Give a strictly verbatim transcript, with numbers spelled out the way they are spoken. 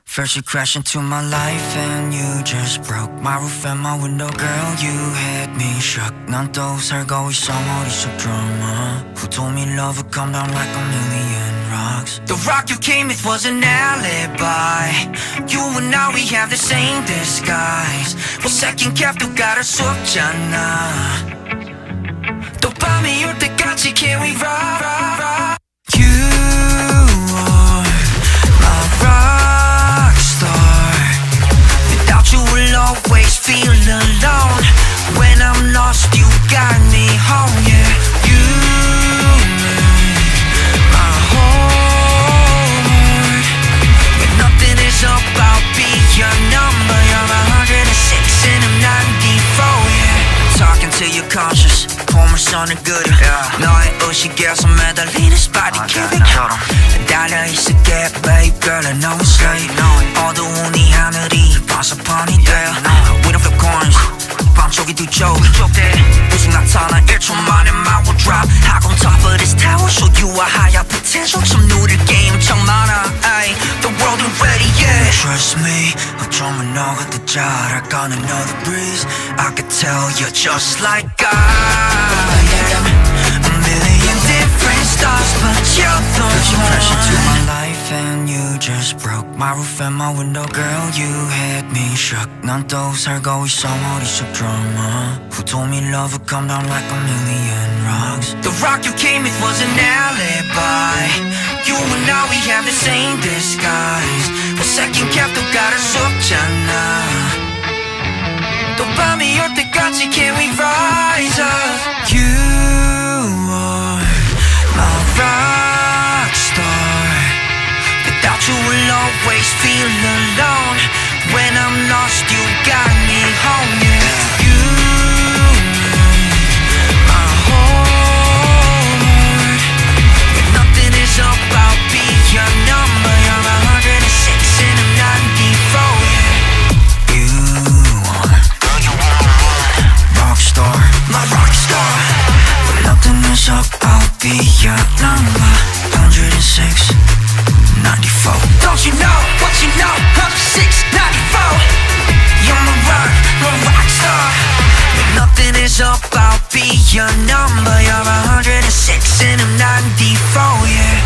First you crashed into my life and you just broke my roof and my window. Girl, you had me shook. 난 또 살고 있어 머릿속 drama. Who told me love would come down like a million rocks? The rock you came with was an alibi. You and I, we have the same disguise. 뭐 second cap 또 깔을 수 없잖아. 또 밤이 올 때까지 can we rock, rock, rock? You are my rock star. Without you will always feel alone. When I'm lost you got me home, yeah. You make my whole world. When nothing is about being your number. You're one hundred six and I'm ninety-four, yeah. Talking to your conscious 보물선을 그려 너의 의식에서 매달리는 스파이더캐비처럼 달려있을게 babe girl I know it's late 어두운 이 하늘이 반사판이 돼 We don't flip coins 반쪽이 두 쪽 우승 나타나 일 초 만에 my will drop Hop on top of this tower show you a higher potential 좀 누릴 게 엄청 많아 ay, The world ain't ready yet Trust me 어쩌면 너가 더 잘 알까 another breeze I could tell you're just like I am a million different stars, but you're the one. You crashed into my life and you just broke my roof and my window. Girl, you had me shook. 난 또 살고 있어 머릿속 drama. Who told me love would come down like a million rocks? The rock you came with was an alibi. You and I, we have the same disguise. 뭐 second cap 또 깔을 수 없잖아. 또 밤이 올 때까지 can we rise up? You are my rock star. Without you will always feel alone. When I'm lost you got me home, yeah. You make my whole world. When nothing is about being your number. You're one hundred six and I'm ninety-four, yeah. You are rockstar, my rockstar. But nothing is about being your number. one hundred six, ninety-four. Don't you know what you know? one hundred six, ninety-four. You're my rock, my rockstar. But nothing is about being your number. You're one hundred six and I'm ninety-four, yeah.